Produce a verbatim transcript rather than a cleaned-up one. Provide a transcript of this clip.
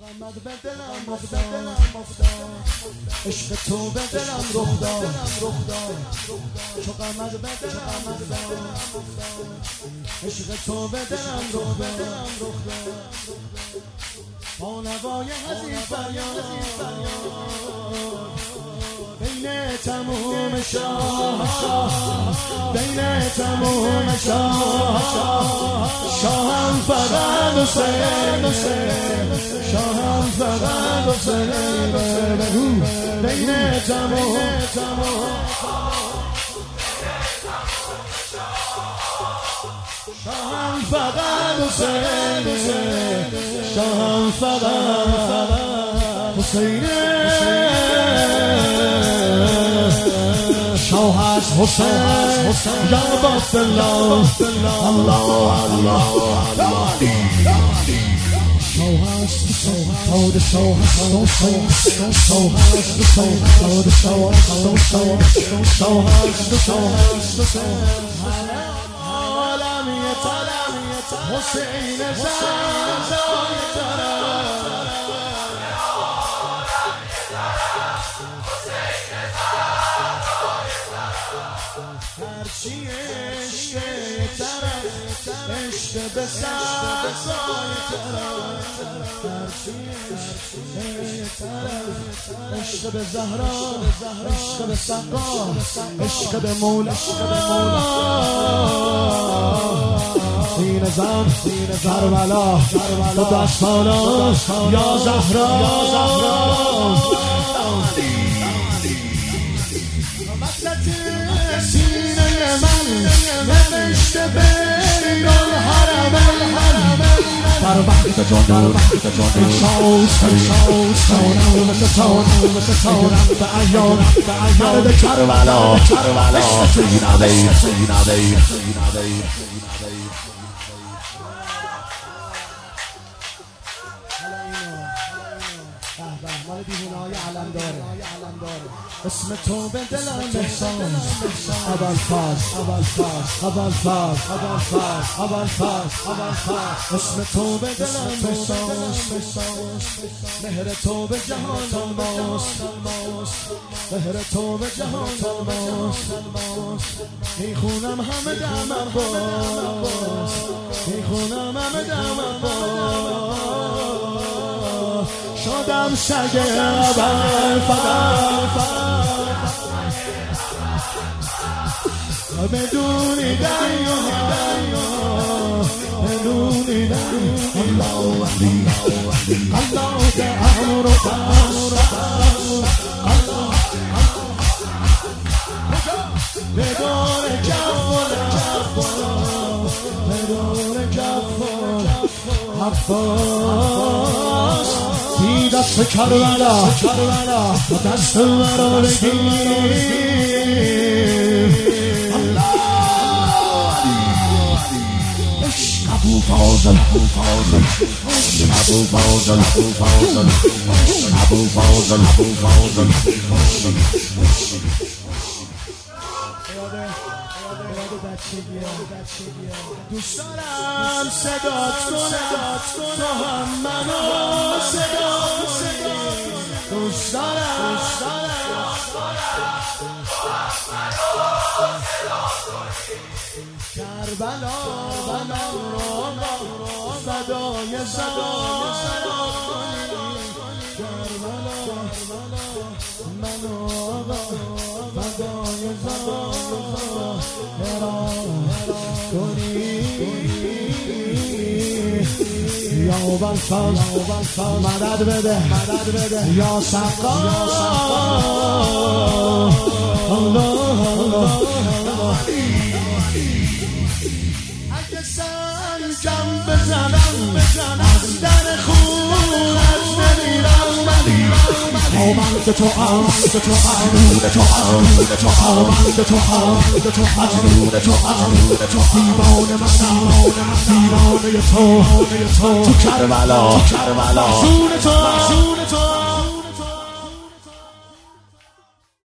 محمد به دلم افتاد، عشق تو به دلم رخ داد، چو قمر به دلم افتاد، عشق تو به دلم رخ داد، با نوای حزین فریاد بین تموم شاه، بین تموم شاه، شاهم فقط حسین، شاهم فقط حسین، بین تموم شاهم فقط حسین، شاهم فقط حسین، شاه هست حسین، یا عباد الله الله الله، شاه هست حسین، پادشاه هست حسین، شاه هست حسین، پادشاه هست حسین، شاه هست حسین، عالمی طلب حسین زندانی طلب، هرچی عشق طرف، عشق به سبزای طرف، هرچی عشق طرف، عشق به زهرا، عشق به سقا، عشق به مولا، سینه زن کربلا تو دستانا یا زهرا، سینه من نوشته بین الحرم، در وقت جان در وقت جان شاوست شاوست تانم مثل تانم مثل تانم به ایام به ایام کربلا کربلا، سینا دیر سینا دیر سینا دیر مال دیوونه‌های علم داره، اسم تو به دلم احسان، اول فاز اول فاز اول فاز اول فاز اول فاز اول فاز، اسم تو به دلم احسان، مهر تو به جهان ماست، مهر تو به جهان ماست، میخونم همه دم عباس، میخونم همه دم عباس، شدم سگ اول فقط بدونی دریا بدونی دریا، الله علی الله که امر و بدون کف بدون کف حفاظ بی دست کربلا دست مرا بگیر، ابو فاضل ابو فاضل ابو فاضل ابو فاضل ابو فاضل ابو فاضل، دوست دارم صدات کنم تو هم منو صدات کنی، دوست دارم کربلا صدای زهرا کنی، کربلا منو صدای زهرا کنی، یا اول فاز مدد بده یا سقا، الله الله، اگه سنجم بزنم از در خونت نمیرم، آمد تو آمد تو آمد تو آمد تو آمد تو آمد تو آمد تو آمد تو دیوانه من دیوانه تو تو کربلا کربلا، زون تو زون تو